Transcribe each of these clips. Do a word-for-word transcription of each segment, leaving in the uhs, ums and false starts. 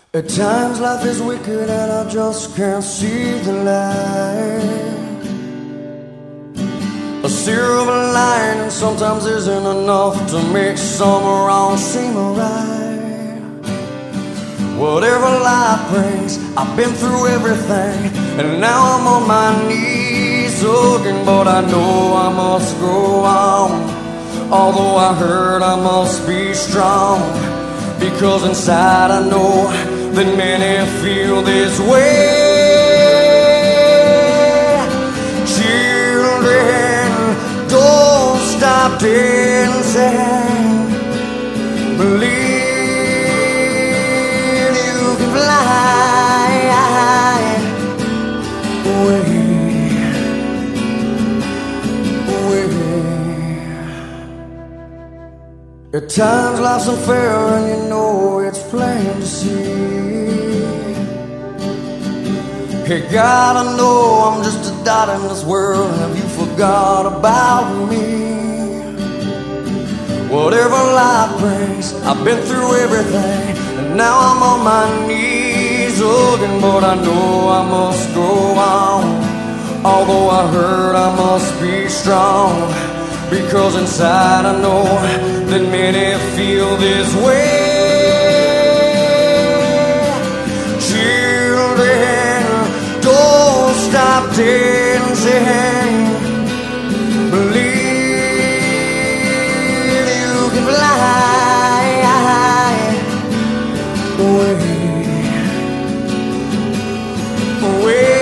At times life is wicked and I just can't see the light. A silver lining sometimes isn't enough to make some wrong seem right. Whatever life brings, I've been through everything, and now I'm on my knees looking, but I know I must go on. Although I hurt, I must be strong, because inside I know that many feel this way. Children, don't stop dancing. Believe you can fly away, away. At times life's unfair and you know it's plain to see. Hey God, I know I'm just a dot in this world. Have you forgot about me? Whatever life brings, I've been through everything, and now I'm on my knees looking, but I know I must go on. Although I hurt, I must be strong, because inside I know that many feel this way. Children, don't stop dancing. Believe you can fly away, away.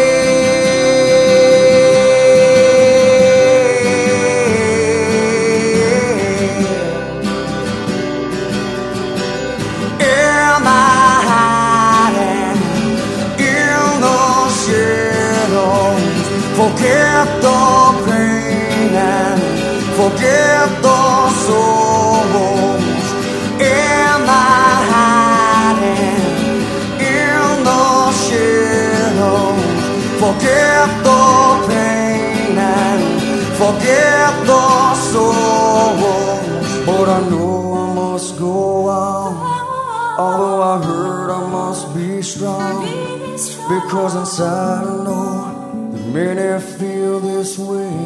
Forget the pain and forget the sorrows. Am I hiding in the shadows? Forget the pain and forget the sorrows. But I know I must go on. Although I hurt, I must be strong, because inside I know many feel this way.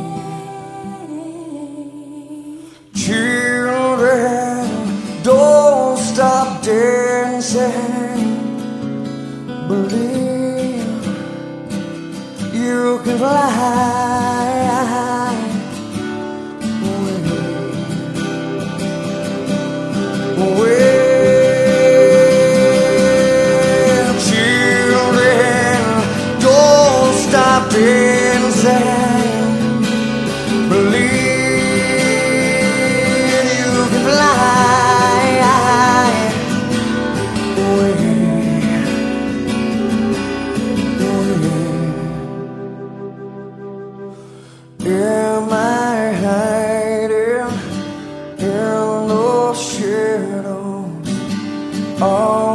Children, don't stop dancing. Believe you can fly away, away. Dancing, believe you can fly away, away. Am I hiding in those shadows? Oh,